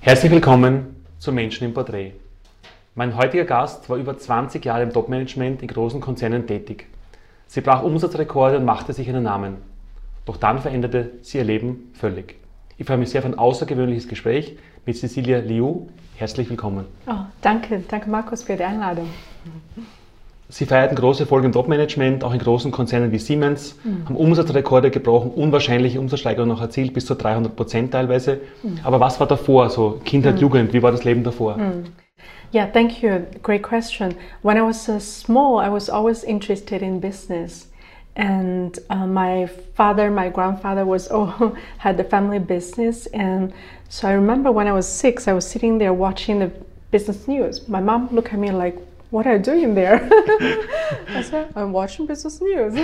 Herzlich willkommen zu Menschen im Porträt. Mein heutiger Gast war über 20 Jahre im Topmanagement in großen Konzernen tätig. Sie brach Umsatzrekorde und machte sich einen Namen. Doch dann veränderte sie ihr Leben völlig. Ich freue mich sehr auf ein außergewöhnliches Gespräch mit Cecilia Liu. Herzlich willkommen. Oh, danke Markus für die Einladung. Sie feierten große Erfolge im Topmanagement, auch in großen Konzernen wie Siemens, haben Umsatzrekorde gebrochen, unwahrscheinliche Umsatzsteigerungen noch erzielt, bis zu 300% teilweise. Aber was war davor, so Kindheit, Jugend, wie war das Leben davor? Yeah, thank you. Great question. When I was small, I was always interested in business. And my grandfather had the family business. And so I remember when I was 6, I was sitting there watching the business news. My mom looked at me like, "What are you doing there?" I said, "I'm watching business news."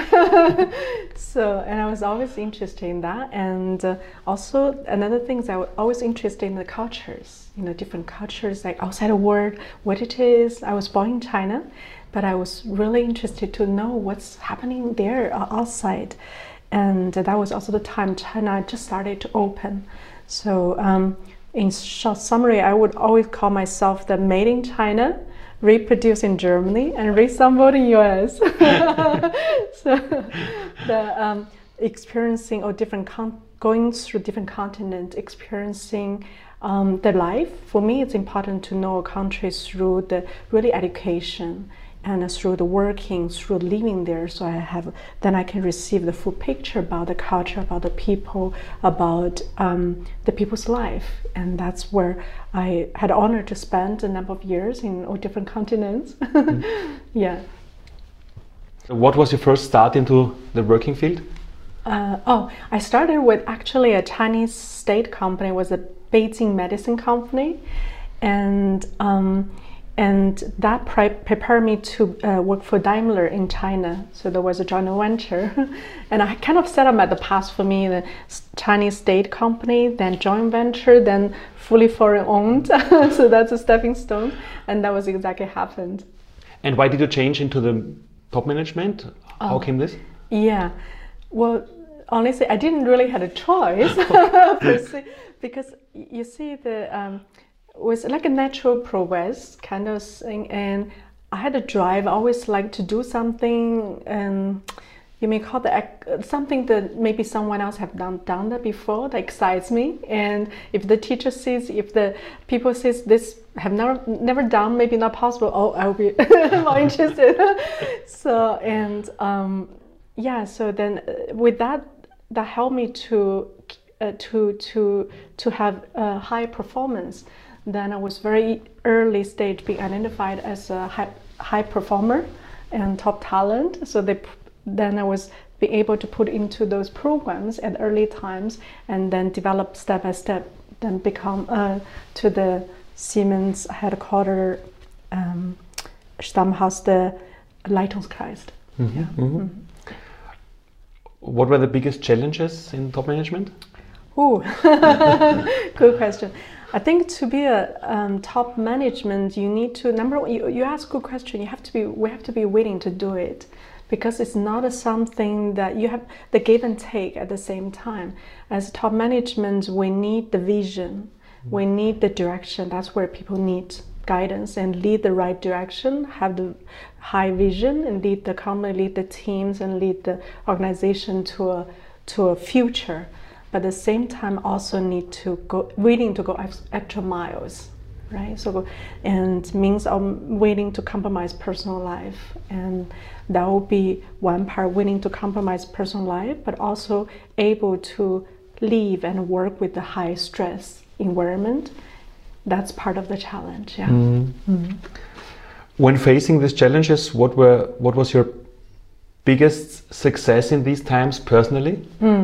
And I was always interested in that. And also another thing is I was always interested in the cultures, different cultures, like outside the world, what it is. I was born in China, but I was really interested to know what's happening there outside. And that was also the time China just started to open. So in short summary, I would always call myself the made in China, reproduced in Germany, and reassembled in US. So the experiencing or going through different continents, experiencing the life. For me, it's important to know a country through the really education and through the working, through living there. So then I can receive the full picture about the culture, about the people, about the people's life. And that's where I had the honor to spend a number of years in all different continents. Yeah. What was your first start into the working field? I started with actually a Chinese state company. It was a Beijing medicine company. And that prepared me to work for Daimler in China. So there was a joint venture. And I kind of set up at the past for me, the Chinese state company, then joint venture, then fully foreign owned. So that's a stepping stone. And that was exactly happened. And why did you change into the top management? How came this? Yeah, well, honestly, I didn't really have a choice because you see was like a natural progress kind of thing, and I had a drive. I always like to do something, and you may call that something that maybe someone else have done that before, that excites me. And if the teacher sees, if the people says this have never done, maybe not possible, I'll be more interested. So so then with that helped me to have a high performance. Then I was very early stage being identified as a high performer and top talent. So then I was being able to put into those programs at early times, and then develop step by step, then become to the Siemens headquarters, Stammhaus der Leitungskreis. Yeah. Mm-hmm. What were the biggest challenges in top management? Good question. I think to be a top management, you need to you ask a good question. We have to be willing to do it, because it's not something that you have the give and take at the same time. As top management, we need the vision, we need the direction. That's where people need guidance and lead the right direction, have the high vision, and lead the company, lead the teams, and lead the organization to a future. But at the same time, also need to willing to go extra miles, right? So, and means willing to compromise personal life, and that will be one part, willing to compromise personal life, but also able to live and work with the high stress environment. That's part of the challenge. Yeah. Mm-hmm. When facing these challenges, what was your biggest success in these times personally?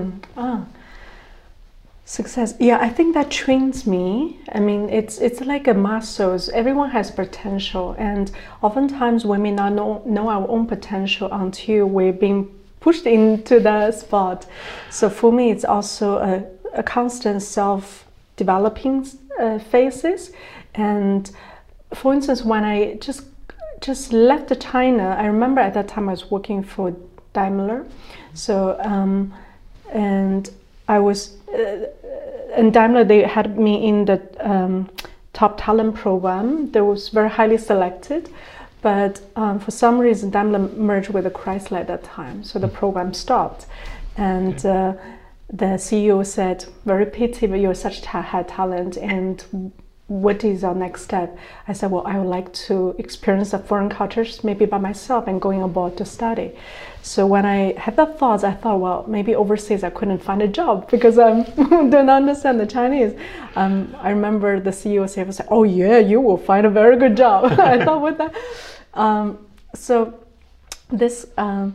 Success, yeah, I think that trains me. I mean, it's like a muscles. Everyone has potential, and oftentimes we may not know our own potential until we're being pushed into the spot. So for me, it's also a constant self-developing phases. And for instance, when I just left China, I remember at that time I was working for Daimler. So and I was in Daimler, they had me in the top talent program. That was very highly selected, but for some reason Daimler merged with Chrysler at that time, so the program stopped. And the CEO said, "Very pity, but you're such high talent, and what is our next step?" I said, "Well, I would like to experience the foreign cultures, maybe by myself, and going abroad to study." So when I had that thought, I thought, well, maybe overseas I couldn't find a job because I don't understand the Chinese. I remember the CEO said, "Oh yeah, you will find a very good job." I thought, what that? So this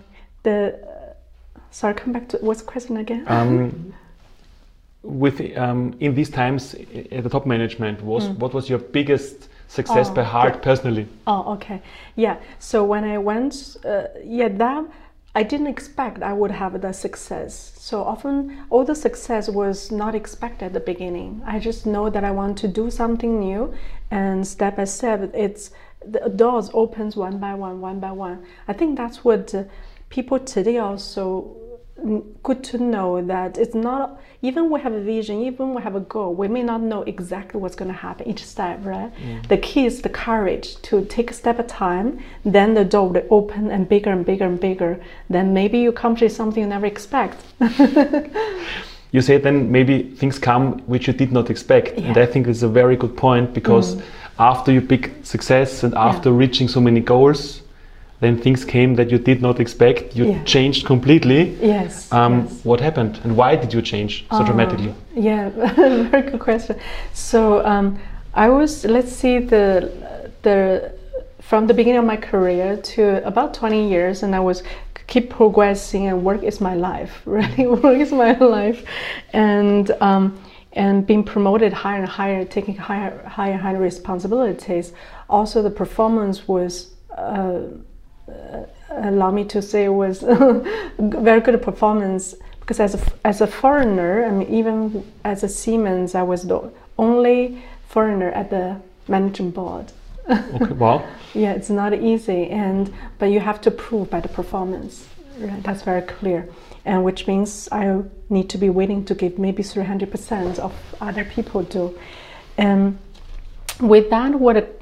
sorry, come back to what's the question again? In these times at the top management, what was your biggest success by heart personally? Oh, okay, yeah. So when I went, that I didn't expect I would have the success. So often, all the success was not expected at the beginning. I just know that I want to do something new, and step by step, the doors opens one by one, one by one. I think that's what people today also good to know, that it's not, even we have a vision, even we have a goal, we may not know exactly what's going to happen each step, right? The key is the courage to take a step at a time, then the door will open and bigger and bigger and bigger, then maybe you accomplish something you never expect. You say then maybe things come which you did not expect, and I think it's a very good point, because after your big success and after reaching so many goals, then things came that you did not expect. You changed completely. Yes, What happened, and why did you change so dramatically? Yeah, very good question. So I was, let's see, from the beginning of my career to about 20 years, and I was keep progressing, and work is my life. Really, work is my life, and being promoted higher and higher, taking higher responsibilities. Also, the performance was. Allow me to say, was very good performance, because as a foreigner, I mean, even as a Siemens, I was the only foreigner at the management board. Okay, wow. Yeah, it's not easy, but you have to prove by the performance. Right? That's very clear, and which means I need to be willing to give maybe 300% of other people do. And with that,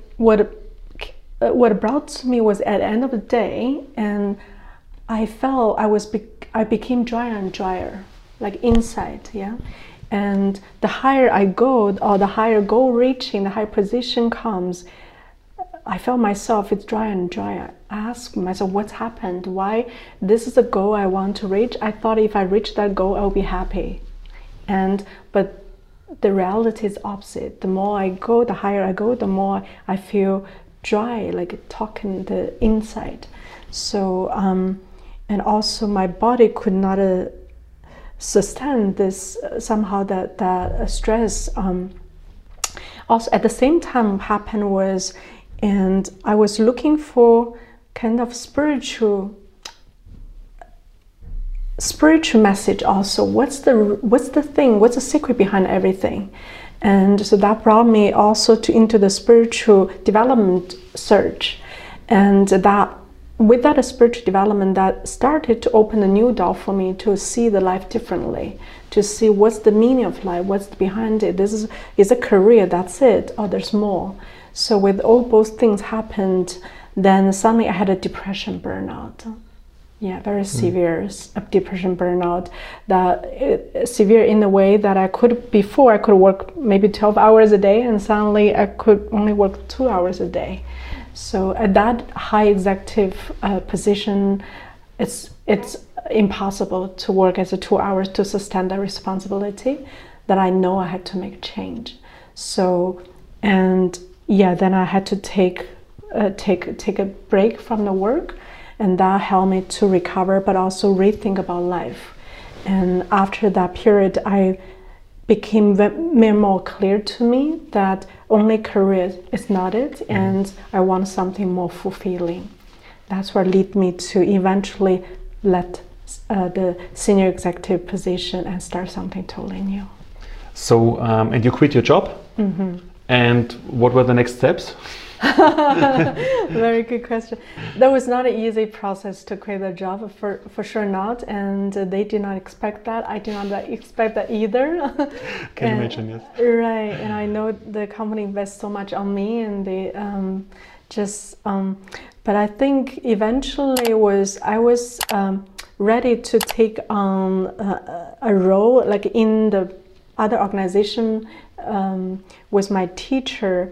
what brought to me was, at the end of the day, and I felt I became drier and drier, like inside, and the higher I go, or the higher goal reaching, the higher position comes, I felt myself, it's drier and drier. I asked myself, what's happened? Why? This is a goal I want to reach. I thought if I reach that goal, I'll be happy. But the reality is opposite. The more I go, the higher I go, the more I feel dry, like talking the inside. So and also my body could not sustain this somehow that stress. Also at the same time happened was, and I was looking for kind of spiritual message also. What's the thing? What's the secret behind everything? And so that brought me also into the spiritual development search, and that with that spiritual development, that started to open a new door for me to see the life differently, to see what's the meaning of life, what's behind it. This is a career, that's it, or there's more. So with all both things happened, then suddenly I had a depression burnout. Yeah, very severe depression burnout. Severe in the way that before I could work maybe 12 hours a day, and suddenly I could only work 2 hours a day. So at that high executive position, it's impossible to work as 2 hours to sustain that responsibility, that I know I had to make change. So, and then I had to take a break from the work. And that helped me to recover, but also rethink about life. And after that period, I became more clear to me that only career is not it, and I want something more fulfilling. That's what led me to eventually let the senior executive position and start something totally new. So, and you quit your job? And what were the next steps? Very good question. That was not an easy process to quit the job, for sure not. And they did not expect that. I did not expect that either. Can you imagine, yes. Right, and I know the company invests so much on me, and they but I think eventually I was ready to take on a role like in the other organization with my teacher.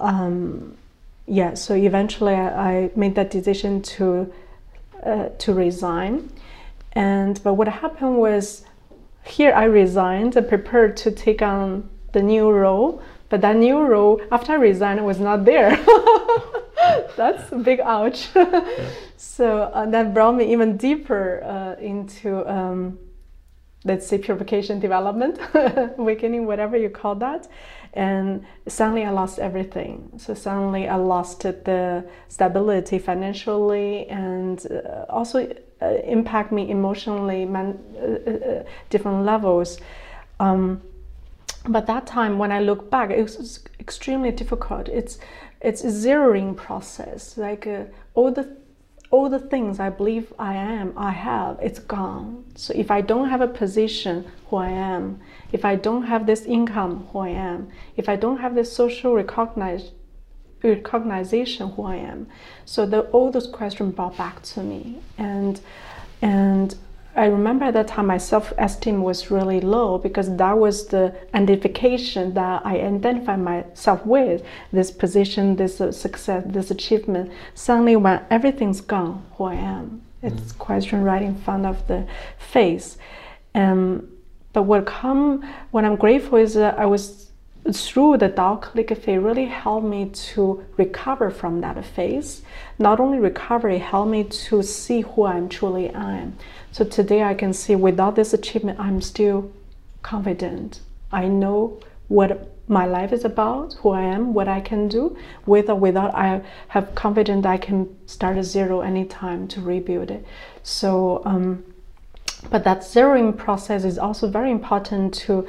So eventually I made that decision to resign. But what happened was, here I resigned and prepared to take on the new role, but that new role after I resigned was not there. That's a big ouch. Yeah. So that brought me even deeper into let's say purification development, awakening, whatever you call that. And suddenly I lost everything. So suddenly I lost the stability financially, and also impact me emotionally, different levels. But that time, when I look back, it was extremely difficult. It's a zeroing process. Like all the things I believe I have, it's gone. So if I don't have a position, who I am, if I don't have this income, who I am, if I don't have this social recognition, who I am. So all those questions brought back to me. And I remember at that time my self-esteem was really low, because that was the identification that I identified myself with, this position, this success, this achievement. Suddenly when everything's gone, who I am, it's question right in front of the face. But what I'm grateful is that I was through the Tao calligraphy really helped me to recover from that phase. Not only recover, it helped me to see who I truly am. So today I can see without this achievement, I'm still confident. I know what my life is about, who I am, what I can do. With or without, I have confidence I can start at zero anytime to rebuild it. So, but that zeroing process is also very important to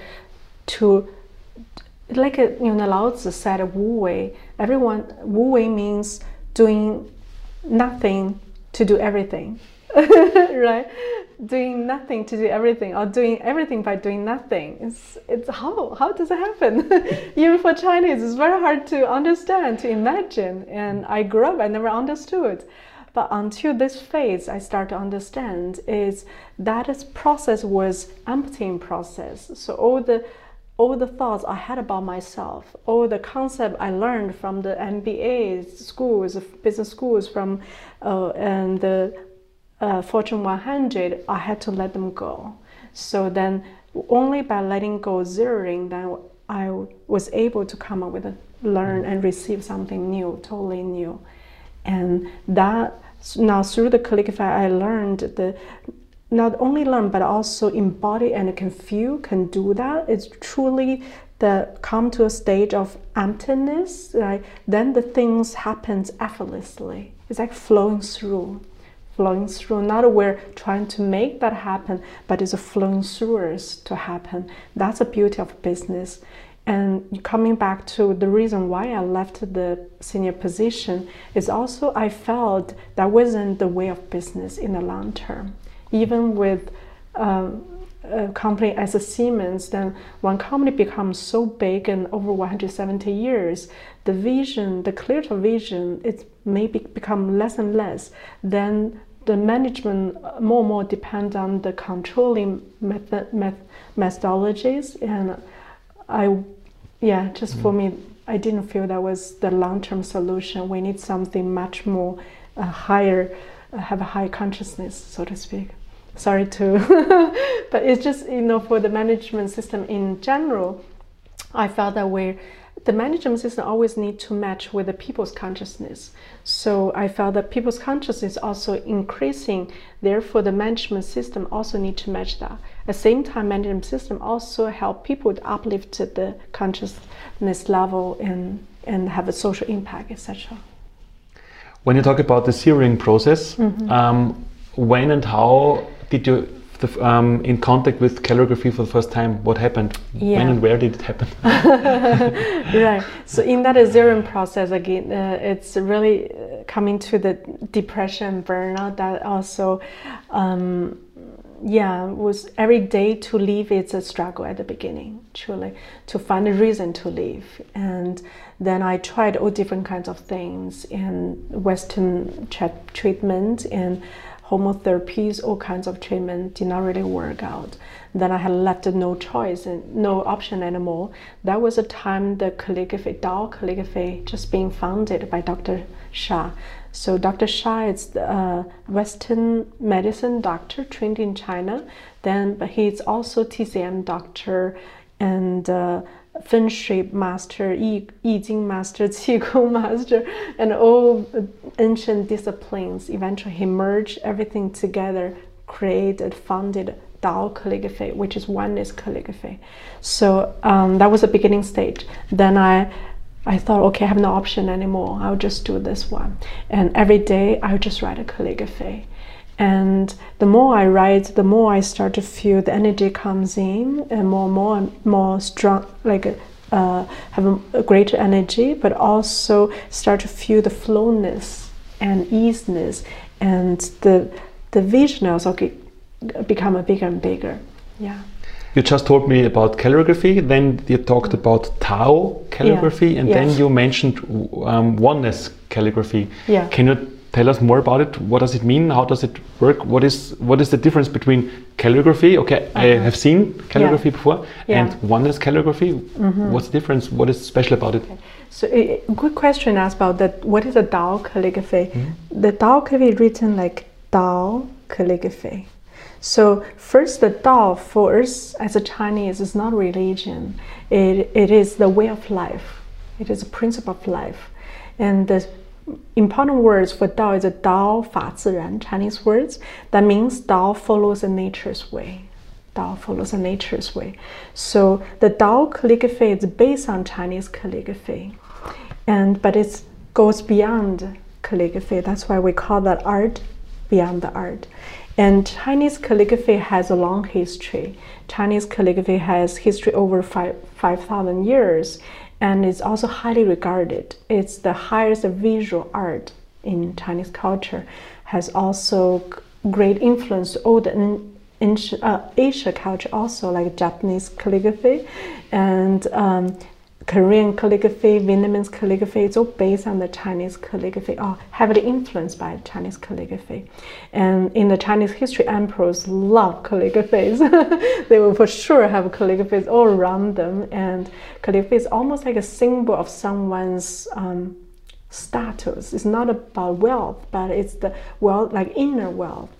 like Lao Tzu said, Wu Wei. Wu Wei means doing nothing to do everything. Right? Doing nothing to do everything, or doing everything by doing nothing. It's how does it happen? Even for Chinese, it's very hard to understand, to imagine. And I grew up, I never understood. But until this phase, I start to understand is that this process was emptying process. So all the thoughts I had about myself, all the concept I learned from the MBA schools, business schools, from and the Fortune 100, I had to let them go. So then only by letting go, zeroing, then I was able to come up with learn and receive something new, totally new. And that now through the calligraphy, I learned not only learn, but also embody and can feel, can do that. It's truly come to a stage of emptiness, right? Then the things happens effortlessly. It's like flowing through. Not we're trying to make that happen, but it's a flowing through us to happen. That's the beauty of business. And coming back to the reason why I left the senior position is also I felt that wasn't the way of business in the long term. Even with a company as a Siemens, then when company becomes so big and over 170 years, the vision, the clear vision, it may become less and less. Then the management more and more depend on the controlling methodologies. And for me, I didn't feel that was the long-term solution. We need something much more higher, have a high consciousness, so to speak. Sorry to, but it's just, for the management system in general, I felt that the management system always need to match with the people's consciousness. So I felt that people's consciousness also increasing, therefore the management system also need to match that. At the same time, management system also help people to uplift the consciousness level and have a social impact, etc. When you talk about the zeroing process, when and how did you in contact with calligraphy for the first time? What happened? Yeah. When and where did it happen? Right. So in that zeroing process, again, it's really coming to the depression, burnout. That also, was every day to live. It's a struggle at the beginning, truly, to find a reason to live. And then I tried all different kinds of things, and Western treatment and homotherapies, all kinds of treatment did not really work out. Then I had left no choice and no option anymore. That was a time the calligraphy, Dao calligraphy, just being founded by Dr. Sha. So Dr. Sha is the Western medicine doctor trained in China. But he's also TCM doctor and Feng Shui master, I Ching master, Qigong master, and all ancient disciplines. Eventually, he merged everything together, founded Dao calligraphy, which is oneness calligraphy. So that was the beginning stage. Then I thought, okay, I have no option anymore. I'll just do this one. And every day, I'll just write a calligraphy. And the more I write, the more I start to feel the energy comes in, and more strong, like have a greater energy, but also start to feel the flowness and easiness, and the vision also become bigger and bigger. Yeah. You just told me about calligraphy, then you talked about Tao calligraphy, and then you mentioned oneness calligraphy. Yeah. Can you tell us more about it? What does it mean? How does it work? What is the difference between calligraphy? Okay, I have seen calligraphy before, and oneness calligraphy. What's the difference? What is special about it? Okay. So a good question asked about that. What is a Dao calligraphy? The Dao calligraphy is written like Dao calligraphy. So first, the Dao for us as a Chinese is not religion. It is the way of life. It is a principle of life, and the important words for Dao is a Dao Fa Ziran, Chinese words. That means Dao follows the nature's way. Dao follows the nature's way. So the Dao calligraphy is based on Chinese calligraphy, but it goes beyond calligraphy. That's why we call that art beyond the art. And Chinese calligraphy has a long history. Chinese calligraphy has history over 5,000 years, and it's also highly regarded. It's the highest visual art in Chinese culture, has also great influence all the Asia culture also, like Japanese calligraphy and Korean calligraphy, Vietnamese calligraphy. It's all based on the Chinese calligraphy, or heavily influenced by Chinese calligraphy. And in the Chinese history, emperors love calligraphies. They will for sure have calligraphies all around them. And calligraphy is almost like a symbol of someone's status. It's not about wealth, but it's the wealth, like inner wealth.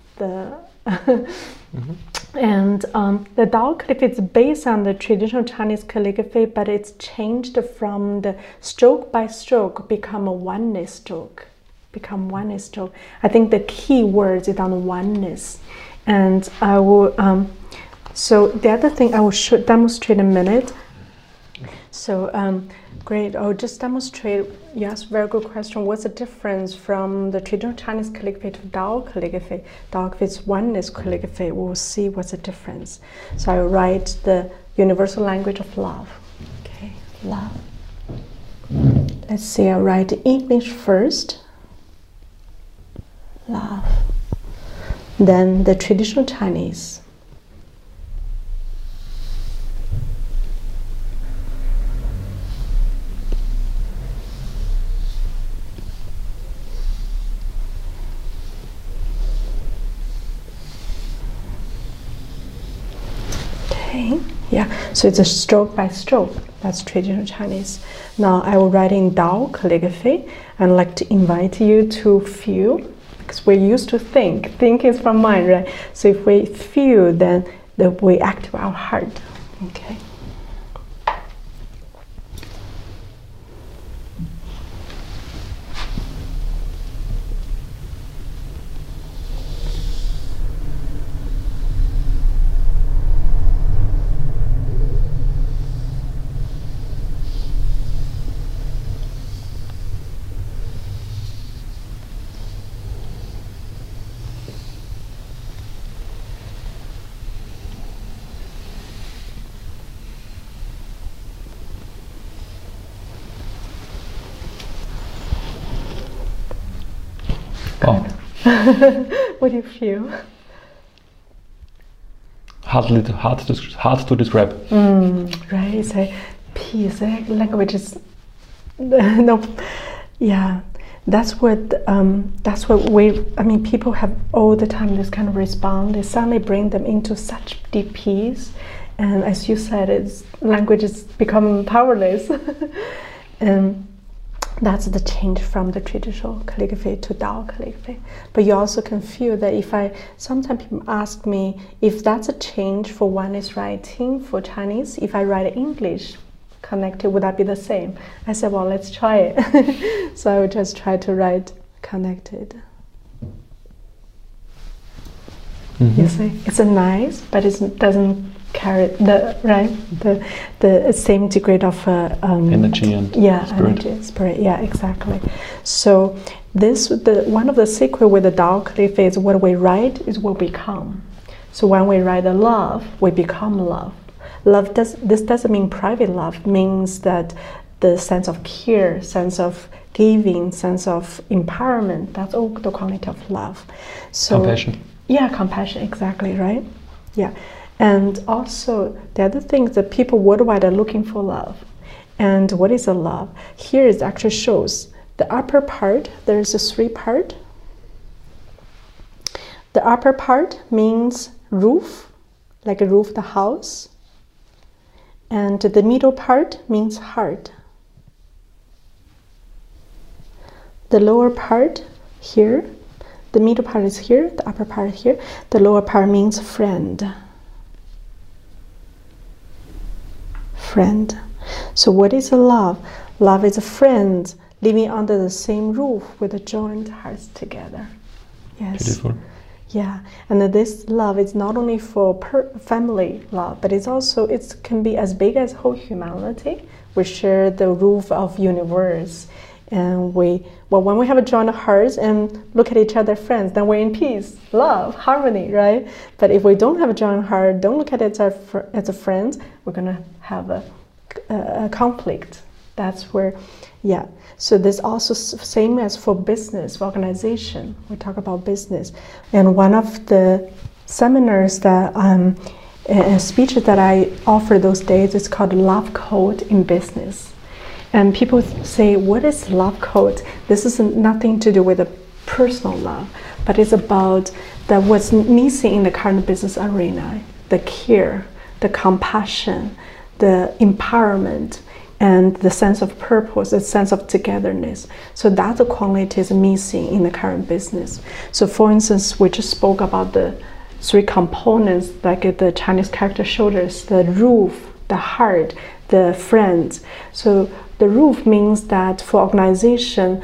And the Dao calligraphy is based on the traditional Chinese calligraphy, but it's changed from the stroke by stroke become a oneness stroke. I think the key words is on oneness. And I will, so the other thing I will demonstrate in a minute. So great, I'll just demonstrate. Yes, very good question. What's the difference from the traditional Chinese calligraphy to Dao calligraphy? Dao calligraphy is oneness calligraphy. We'll see what's the difference. So I write the universal language of love. Okay, love. Let's see, I write English first. Love. Then the traditional Chinese. Yeah, so it's a stroke by stroke. That's traditional Chinese. Now I will write in Dao calligraphy. I'd like to invite you to feel, because we're used to think. Think is from mind, right? So if we feel, then we activate our heart. Okay. Wow. What do you feel? Hard to describe. Right, it's a peace. Language is no, yeah. That's what we. I mean, people have all the time this kind of response. They suddenly bring them into such deep peace, and as you said, language is becoming powerless, and that's the change from the traditional calligraphy to Dao calligraphy. But you also can feel that sometimes people ask me if that's a change for one is writing for Chinese, if I write English connected, would that be the same? I said, well, let's try it. So I would just try to write connected. You see, it's a nice, but it doesn't carry the same degree of energy and spirit. Yeah, exactly. So one of the secret with the Dao calligraphy is what we write is what we become. So when we write the love, we become love. This doesn't mean private love. It means that the sense of care, sense of giving, sense of empowerment. That's all the quality of love. So compassion. Yeah, compassion. Exactly right. Yeah. And also, the other thing is that people worldwide are looking for love. And what is a love? Here it actually shows the upper part, there's a 3 part. The upper part means roof, like a roof of the house. And the middle part means heart. The lower part here, the middle part is here, the upper part here. The lower part means friend. Friend. So what is love? Love is a friend living under the same roof with the joined hearts together. Yes. Beautiful. Yeah, and this love is not only for family love, but it can be as big as whole humanity. We share the roof of universe, and when we have a joined hearts and look at each other friends, then we're in peace, love, harmony, right? But if we don't have a joined heart, don't look at it as a friend, we're gonna have a conflict. That's where, yeah. So this also same as for business, for organization. We talk about business, and one of the seminars that speeches that I offer those days is called Love Code in Business. And people say, what is love code? This is nothing to do with a personal love, but it's about what's missing in the current business arena: the care, the compassion, the empowerment, and the sense of purpose, the sense of togetherness. So that's the quality is missing in the current business. So for instance, we just spoke about the 3 components, like the Chinese character showed us, the roof, the heart, the friends. So the roof means that for organization,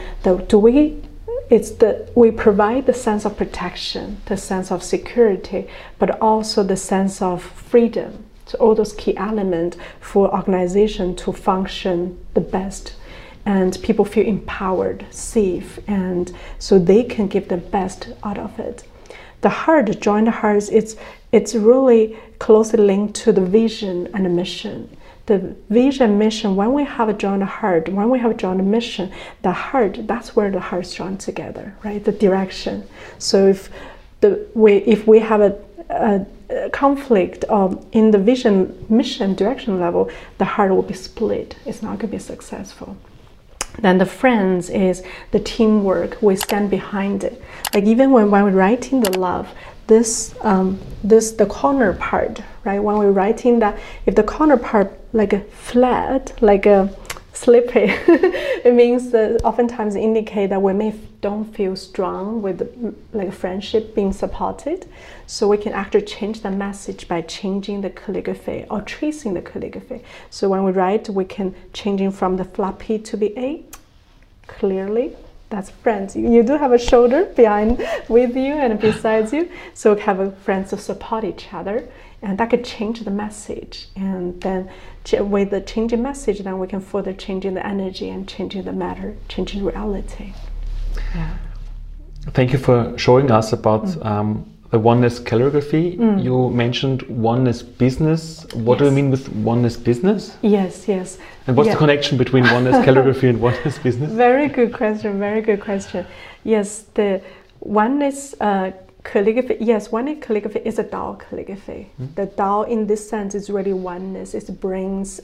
we provide the sense of protection, the sense of security, but also the sense of freedom. So all those key elements for organization to function the best, and people feel empowered, safe, and so they can give the best out of it. The heart, joined hearts, it's really closely linked to the vision and the mission. The vision, mission, when we have a joined heart, when we have a joined mission, the heart, that's where the hearts join together, right? The direction. So if we have a conflict in the vision, mission, direction level, the heart will be split. It's not going to be successful. Then the friends is the teamwork. We stand behind it. Like even when we're writing the love, the corner part, right? When we're writing that, if the corner part like a flat, like a slippery, it means that oftentimes indicate that we don't feel strong with like friendship being supported. So we can actually change the message by changing the calligraphy or tracing the calligraphy. So when we write, we can changing from the floppy to the A clearly. That's friends. You do have a shoulder behind with you and besides you, so we have friends to support each other, and that could change the message. And then with the changing message, then we can further changing the energy and changing the matter, changing reality. Yeah. Thank you for showing us about the oneness calligraphy. You mentioned oneness business. What do you mean with oneness business? Yes. And what's the connection between oneness calligraphy and oneness business? Very good question, very good question. Yes, oneness calligraphy, yes, oneness calligraphy is a Dao calligraphy. The Dao in this sense is really oneness. It brings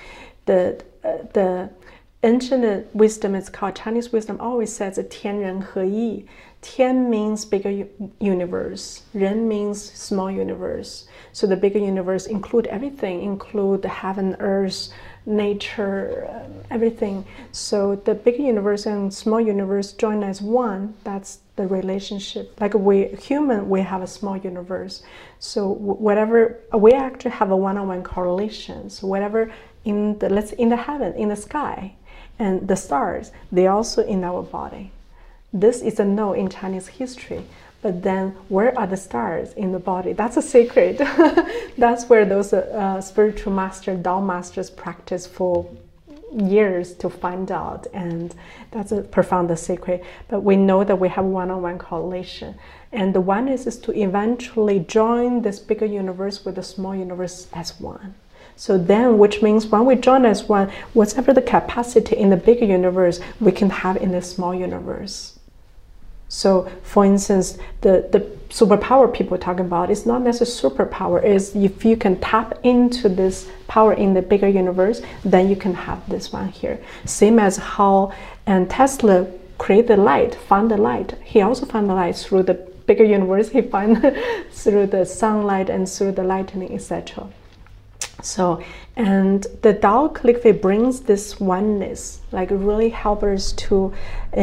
the ancient wisdom, it's called Chinese wisdom, always says 天人合一. Tian means bigger universe. Ren means small universe. So the bigger universe include everything, include the heaven, earth, nature, everything. So the bigger universe and small universe join as one. That's the relationship. Like we human, we have a small universe. So whatever, we actually have a one-on-one correlation. So whatever in the heaven, in the sky, and the stars, they also in our body. This is a no in Chinese history. But then where are the stars in the body? That's a secret. That's where those spiritual masters, Dao masters practice for years to find out. And that's a profound secret. But we know that we have one-on-one correlation. And the oneness is to eventually join this bigger universe with the small universe as one. So then, which means when we join as one, whatever the capacity in the bigger universe, we can have in the small universe. So, for instance, the superpower people talking about is not necessarily superpower. Is if you can tap into this power in the bigger universe, then you can have this one here. Same as how Tesla created light, found the light. He also found the light through the bigger universe. He found through the sunlight and through the lightning, etc. So, and the Dao calligraphy brings this oneness, like really help us to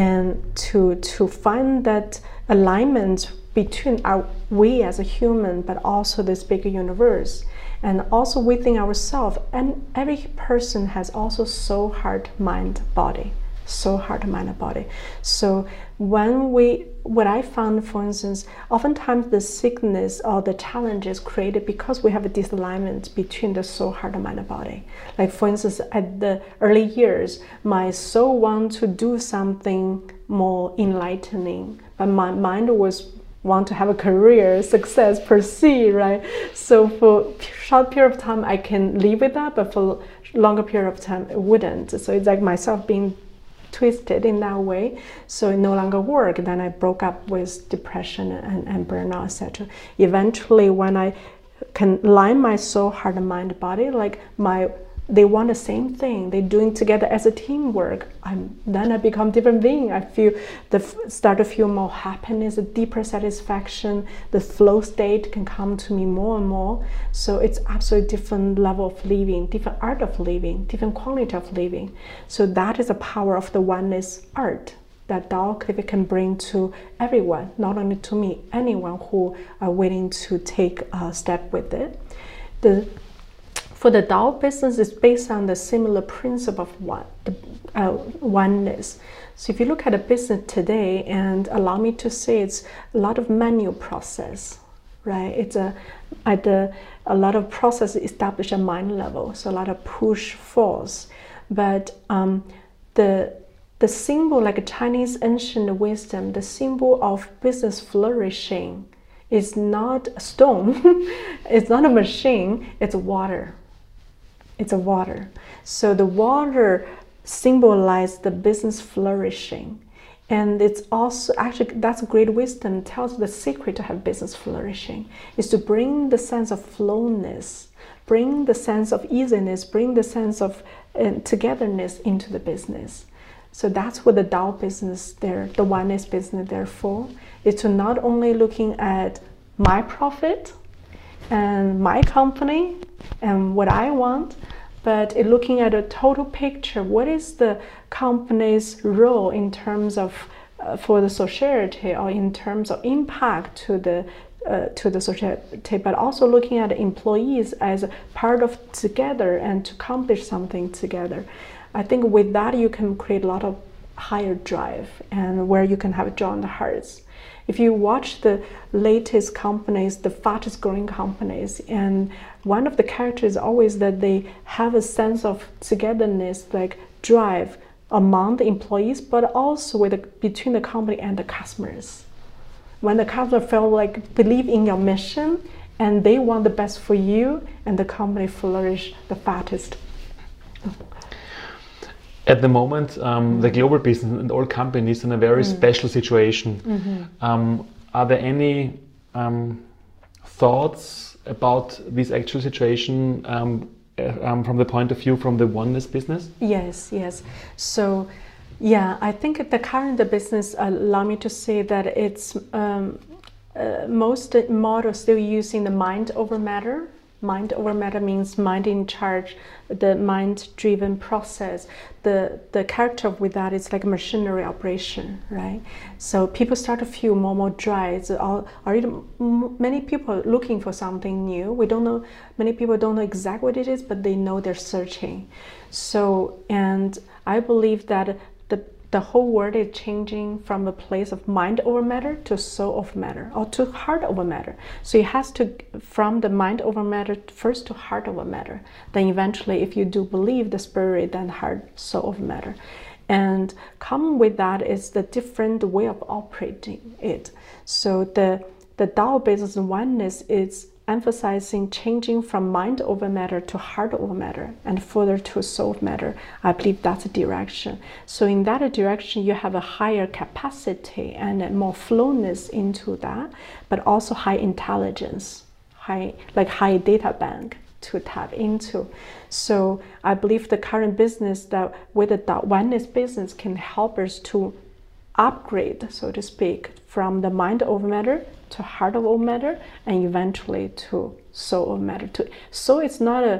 find that alignment between we as a human, but also this bigger universe, and also within ourselves. And every person has also soul, heart, mind, body. Soul, heart, mind, and body. So what I found, for instance, oftentimes the sickness or the challenge is created because we have a disalignment between the soul, heart, mind, and body. Like for instance, at the early years, my soul wanted to do something more enlightening, but my mind want to have a career, success, pursue, right? So for short period of time, I can live with that, but for longer period of time, it wouldn't. So it's like myself being twisted in that way, so it no longer worked. Then I broke up with depression and burnout, etc. Eventually, when I can line my soul, heart, and mind, body, like they want the same thing. They're doing together as a teamwork. Then I become different being. I start to feel more happiness, a deeper satisfaction. The flow state can come to me more and more. So it's absolutely different level of living, different art of living, different quality of living. So that is the power of the oneness art that Dao can bring to everyone, not only to me, anyone who are willing to take a step with it. For the Dao business, it's based on the similar principle of oneness. So if you look at a business today, and allow me to say, it's a lot of manual process, right? It's a lot of process established at mind level, so a lot of push force. But the symbol, like a Chinese ancient wisdom, the symbol of business flourishing is not a stone, it's not a machine, it's water. It's a water. So the water symbolizes the business flourishing. And it's also, actually, that's great wisdom, tells the secret to have business flourishing is to bring the sense of flowness, bring the sense of easiness, bring the sense of togetherness into the business. So that's what the Dao business there, the oneness business therefore, is to not only looking at my profit and my company and what I want, but looking at a total picture. What is the company's role in terms of for the society, or in terms of impact to the society, but also looking at employees as a part of together and to accomplish something together. I think with that you can create a lot of higher drive, and where you can have joy in the hearts. If you watch the latest companies, the fastest growing companies, and one of the characters is always that they have a sense of togetherness, like drive among the employees, but also between the company and the customers. When the customer feel like believe in your mission and they want the best for you, and the company flourish the fastest. At the moment, the global business and all companies in a very special situation. Are there any thoughts about this actual situation from the point of view from the oneness business? Yes, yes. So, yeah, I think the current business allow me to say that it's most models still using the mind over matter. Mind over matter means mind in charge, the mind-driven process. The character with that is like machinery operation, right? So people start to feel more dry. It's already many people looking for something new. We don't know. Many people don't know exactly what it is, but they know they're searching. So, and I believe that the whole world is changing from a place of mind over matter to soul over matter, or to heart over matter. So it has to, from the mind over matter first to heart over matter. Then eventually, if you do believe the spirit, then heart, soul over matter. And common with that is the different way of operating it. So the Tao business oneness is emphasizing changing from mind over matter to heart over matter, and further to soul matter. I believe that's a direction. So in that direction, you have a higher capacity and more flowness into that, but also high intelligence, high data bank to tap into. So I believe the current business that with the oneness business can help us to upgrade, so to speak, from the mind over matter to heart over matter, and eventually to soul over matter. So it's not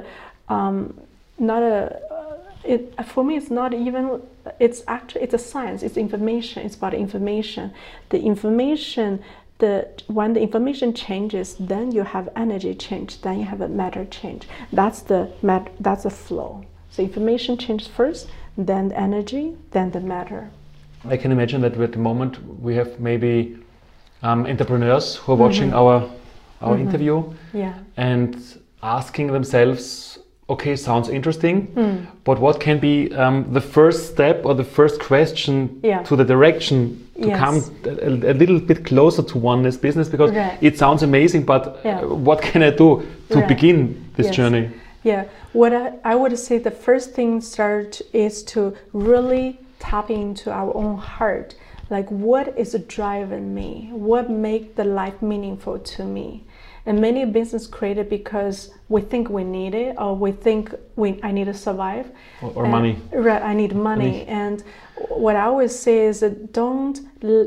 for me, it's not even, it's actually, it's a science, it's information, it's about information. The information, when the information changes, then you have energy change, then you have a matter change. That's the flow. So information changes first, then the energy, then the matter. I can imagine that at the moment we have maybe entrepreneurs who are watching our interview and asking themselves, okay, sounds interesting, but what can be the first step or the first question to the direction to come a little bit closer to oneness business, because it sounds amazing, but what can I do to begin this journey? Yeah, what I would say the first thing start is to really tap into our own heart. Like, what is driving me? What makes the life meaningful to me? And many business created because we think we need it, or we think I need to survive. Or money. Right, I need money. And what I always say is that don't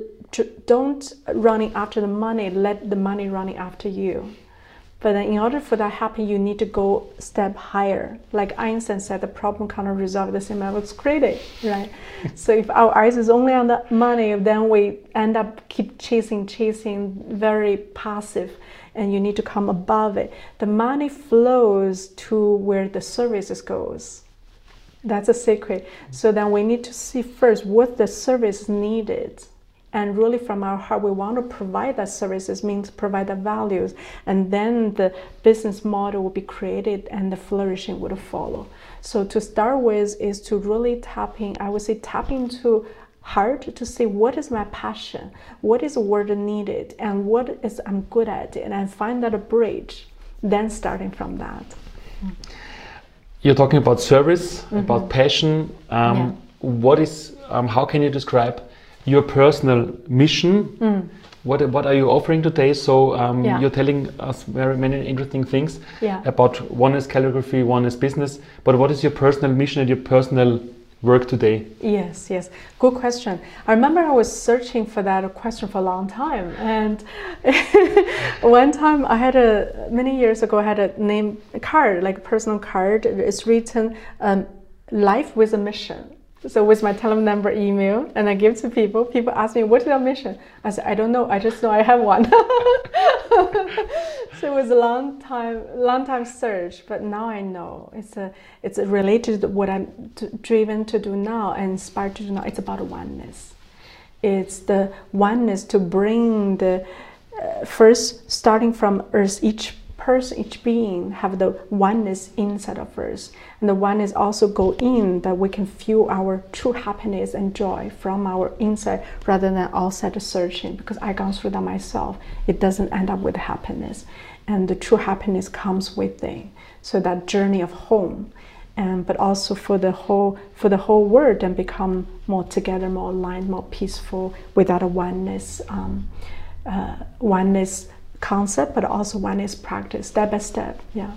running after the money, let the money running after you. But then in order for that to happen, you need to go a step higher. Like Einstein said, the problem cannot resolve the same way it was created, right? So if our eyes is only on the money, then we end up keep chasing, very passive, and you need to come above it. The money flows to where the services goes. That's a secret. So then we need to see first what the service needed. And really from our heart, we want to provide that services, means provide the values. And then the business model will be created and the flourishing would follow. So to start with is to really tap into heart to see what is my passion, what is the word needed, and what is I'm good at, and I find that a bridge, then starting from that. You're talking about service, about passion. What is, how can you describe your personal mission? What are you offering today? So you're telling us very many interesting things about oneness calligraphy, oneness business, but what is your personal mission and your personal work today? Yes, good question. I remember I was searching for that question for a long time, and one time I had many years ago I had a name card, like a personal card. It's written life with a mission. So with my telephone number, email, and I give to people. People ask me, what is your mission? I said, I don't know. I just know I have one. So it was a long time search, but now I know. It's related to what I'm driven to do now and inspired to do now. It's about oneness. It's the oneness to bring the first, starting from Earth, each person, each being have the oneness inside of us, and the oneness also go in that we can feel our true happiness and joy from our inside rather than outside searching, because I gone through that myself. It doesn't end up with happiness, and the true happiness comes within. So that journey of home, and but also for the whole world, and become more together, more aligned, more peaceful, without a oneness concept, but also oneness practice, step by step. Yeah.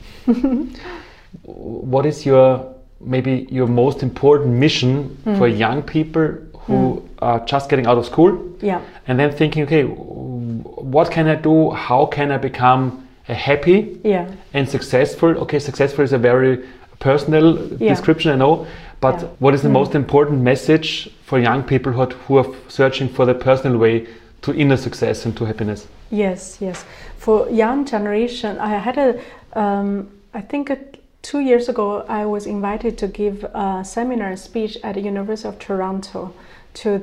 What is maybe your most important mission for young people who are just getting out of school? Yeah. And then thinking, okay, what can I do? How can I become happy and successful? Okay, successful is a very personal description, I know, but what is the most important message for young people who are searching for the personal way to inner success and to happiness? Yes. For young generation, I had I think 2 years ago, I was invited to give a seminar speech at the University of Toronto to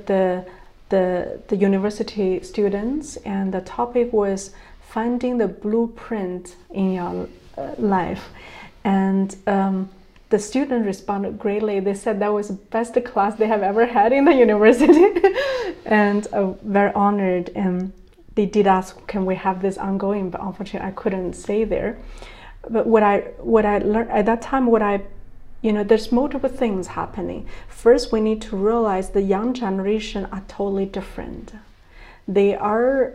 the university students, and the topic was finding the blueprint in your life. And the students responded greatly. They said that was the best class they have ever had in the university, and very honored. And they did ask, can we have this ongoing? But unfortunately, I couldn't stay there. But what I learned at that time, there's multiple things happening. First, we need to realize the young generation are totally different. They are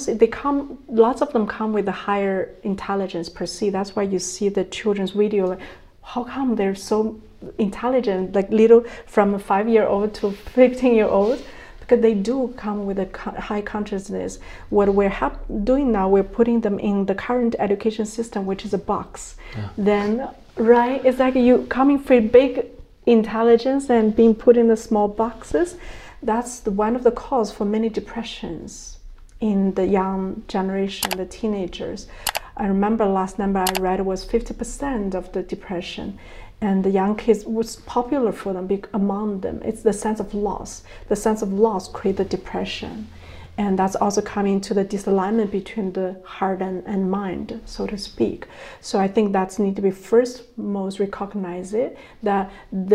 lots of them come with a higher intelligence per se. That's why you see the children's video, like, how come they're so intelligent, like little from a 5-year-old to 15-year-old? Because they do come with a high consciousness. What we're doing now, we're putting them in the current education system, which is a box. Yeah. Then, right, it's like you coming from big intelligence and being put in the small boxes. That's one of the cause for many depressions in the young generation, the teenagers. I remember last number I read was 50% of the depression. And the young kids was popular for them, among them. It's the sense of loss. The sense of loss creates the depression. And that's also coming to the disalignment between the heart and mind, so to speak. So I think that's need to be first most recognize it, that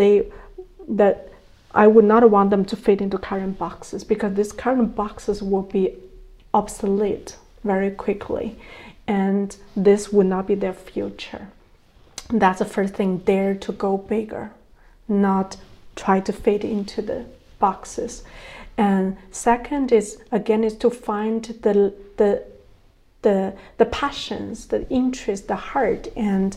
I would not want them to fit into current boxes, because these current boxes will be obsolete very quickly. And this would not be their future. That's the first thing, dare to go bigger, not try to fit into the boxes. And second is to find the passions, the interest, the heart, and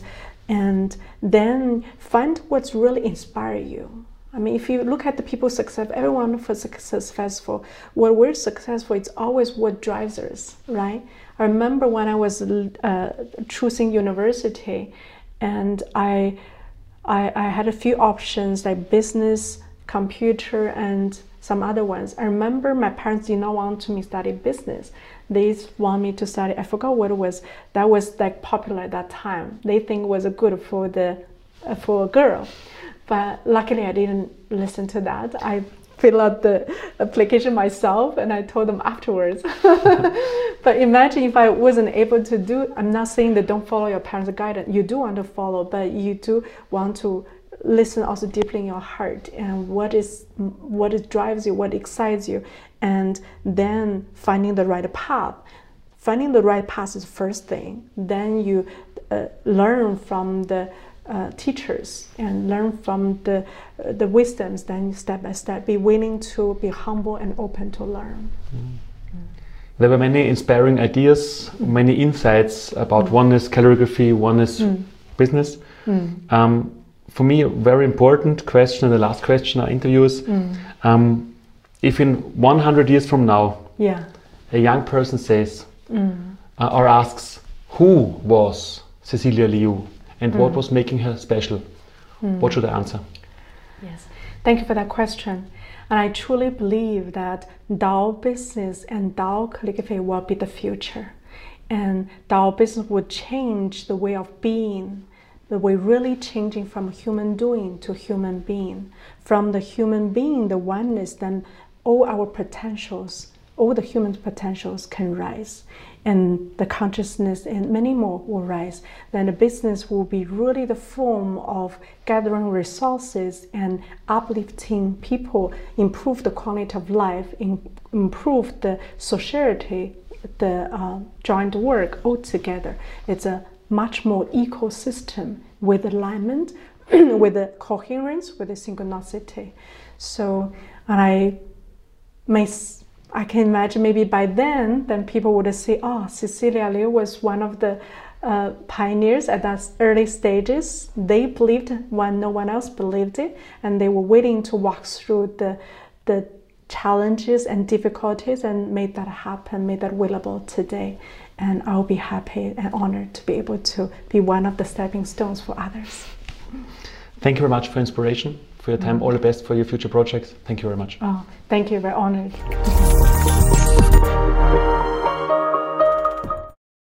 then find what's really inspire you. I mean, if you look at the people's success, everyone was successful. What we're successful, it's always what drives us, right? I remember when I was choosing university, and I had a few options like business, computer, and some other ones. I remember my parents did not want me to study business. They want me to study, I forgot what it was. That was like popular at that time. They think it was good for a girl. But luckily I didn't listen to that. I filled out the application myself, and I told them afterwards. But imagine if I wasn't able to do, I'm not saying that don't follow your parents' guidance. You do want to follow, but you do want to listen also deeply in your heart, and what drives you, what excites you, and then finding the right path. Finding the right path is the first thing. Then you learn from the teachers and learn from the wisdoms. Then step by step, be willing to be humble and open to learn. There were many inspiring ideas, many insights about oneness calligraphy, oneness business. For me, a very important question, and the last question I interviews, if in 100 years from now, a young person says or asks, who was Cecilia Liu and what was making her special, what should I answer? Yes, thank you for that question. And I truly believe that Dao business and Dao calligraphy will be the future. And Dao business would change the way of being, the way really changing from human doing to human being. From the human being, the oneness, then all our potentials, all the human potentials can rise. And the consciousness and many more will rise. Then the business will be really the form of gathering resources and uplifting people, improve the quality of life, improve the society, the joint work all together. It's a much more ecosystem with alignment, with the coherence, with the synchronicity. So, and I can imagine maybe by then people would say, oh, Cecilia Liu was one of the pioneers at that early stages. They believed when no one else believed it, and they were willing to walk through the challenges and difficulties and made that happen, made that willable today. And I'll be happy and honored to be able to be one of the stepping stones for others. Thank you very much for inspiration, for your time. All the best for your future projects. Thank you very much. Oh, thank you. Very honored.